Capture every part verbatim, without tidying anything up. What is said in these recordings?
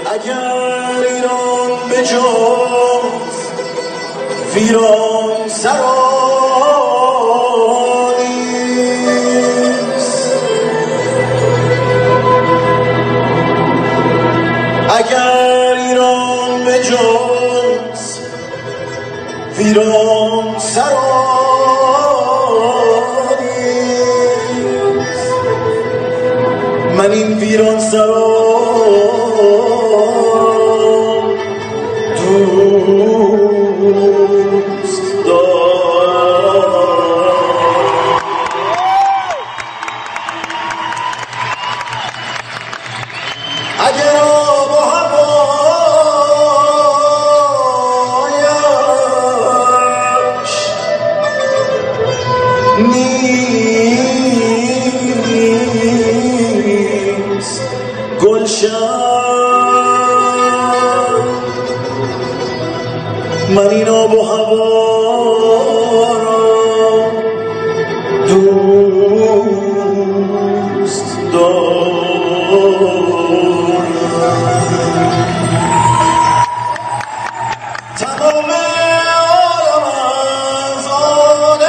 اگر ایران به جز ویران سرانیست، اگر ایران به جز ویران سرانیست، من این ویران سرا دوست دارم. اگر آب و هوایش نیست گلشن، من این آب و هوا را دوست دارم. تمام عالم از آن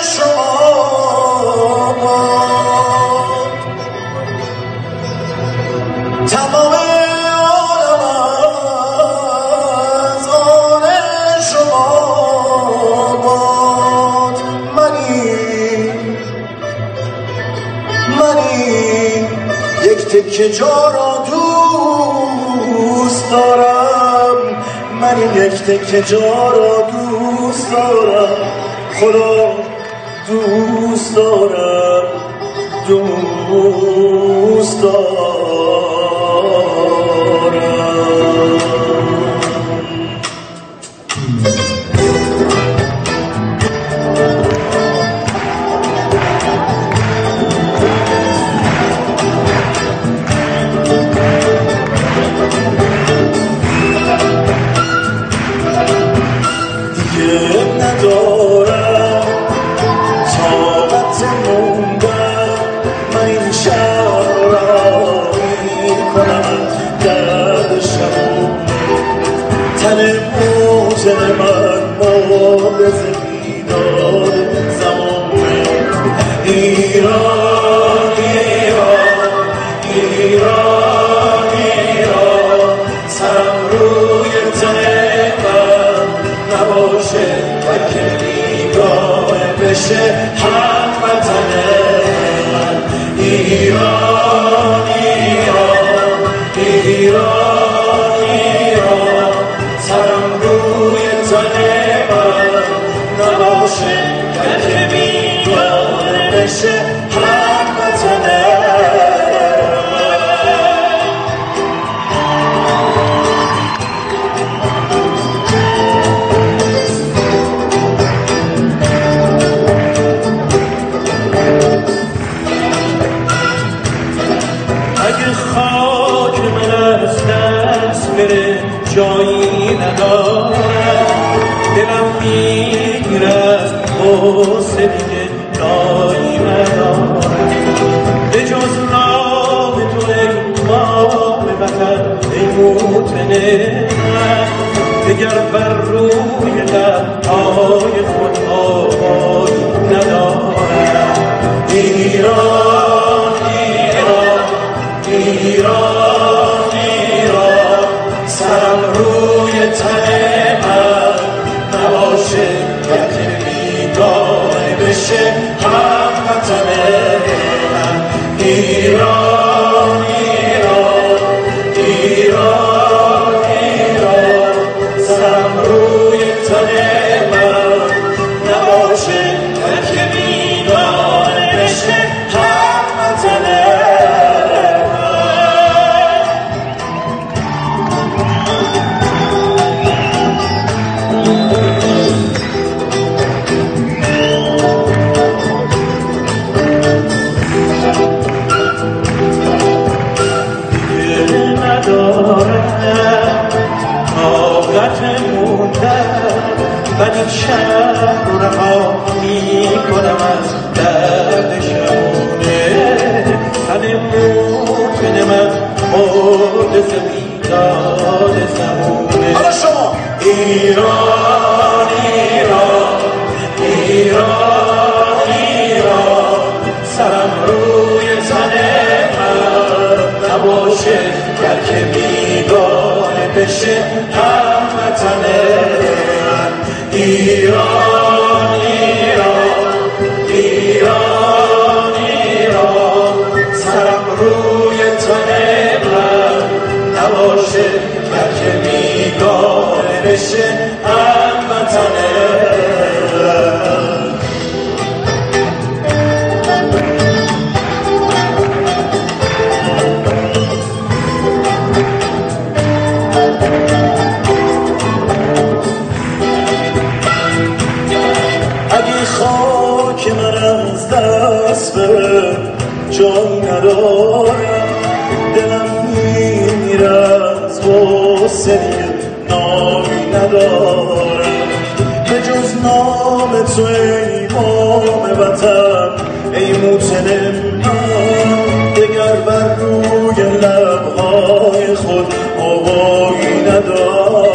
شما باد، تمام عالم از آن شما باد. منی منی یک تکه جا را دوست دارم، من یک تکه جا را دوست دارم، خدا دوست دارم، دوست دارم. ندارم طاقت موندن، من این شهر را میکنم درد شمونه، تن موزن من مبرز بیدار زمانه. ایران ایران ایران ایران، سرم روی تن من نباشه که بیگاه بشه هموطن من. ایران ایران ایران ایران، سرم روی تن من نباشه که بیگاه بشه هموطن من. خاک من از دست بره جایی ندارم، دلم میگیره از غصه دیگه جایی ندارم، به جز نام تو ای مام وطن ای موطن من، دگر بر روی لبهای خود آبایی ندارم. ایران ایران ایران، سرم روی تن من نباشه که بیگاه بشه هموطن من. ایران ایران ایران ایران، سرم روی تن من نباشه که بیگاه بشه هموطن من. نباشه گر که بیگانه بشه هموطن من. ایران ایران ایران ایران سرم روی تن من نباشه گر که بیگانه بشه هموطن من. اگه خاک من از دست بره جای ندارم، دلم میمیره از غصه دیگه نامی ندارم. به جز نام تو ای امام وطن ای موطن من، دگر بر روی لبهای خود آوایی ندارم.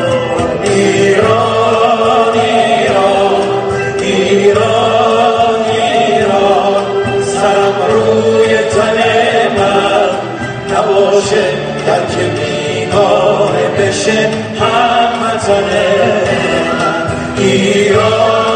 ایران ایران ایران ایران سرم روی تن من نباشه گر که بیگانه بشه هموطن من. ایران